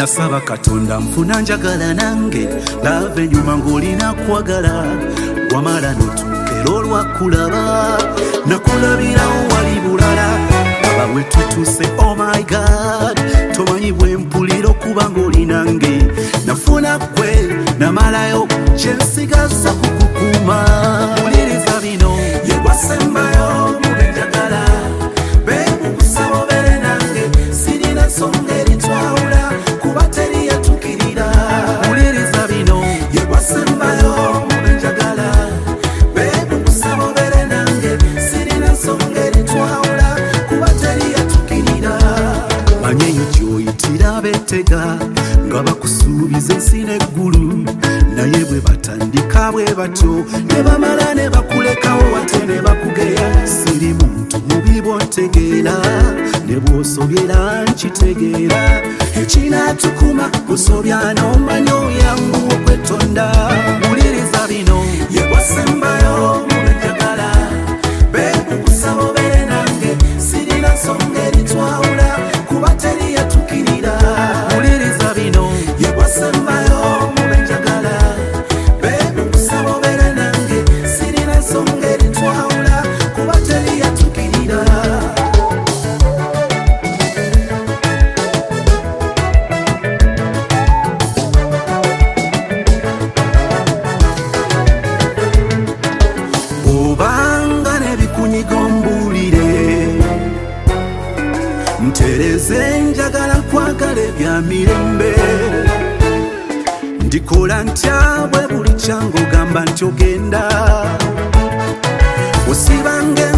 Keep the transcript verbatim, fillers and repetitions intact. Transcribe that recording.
nasaba Katonda nfuna njagala nange lava enyuma ng'olina kwagala wamala notuukera olwakulaba nakulabirawo wali bulala aba we tutuse oh my god tomanyi bwe mpulira okuba ng'olinange nafuna gwe namalayo kyensigaza kukukuma muliriza bino yegwasembayo mubenjagala bebukusaba obere nange sirina nsonga eritwawula kuba teri yatukirira muliriza bino yegwasembayo mubenjagala bebukusaba obere nange sirina nsonga eritwawula kuba teri yatukirira manyeyo gyoyitira betega nga bakusuubiza ensi n'eggulu naye bwe batandika bwe batyo ne bamala ne bakulekawo wate ne bakugeya siri muntu mubi bw'ontegeera ne bw'osobera nkitegeera ekinatukuma kusobya n'omanya oyangu okwetonda muliriza bino yegwasembayo mubenjagala bekukusaba obere nange sirina nsonga eritwawula kuba teri yatukirira muliriza bino yegwasembayo mubenjagala bekukusaba obere nange sirina nsonga eritwawula kuba teri yatukirira obanga nebikunyiga ombulire ntereze njagala kwagala ebya mirembe ndikola ntya bwe buli kyange ogamba nti ogenda osibange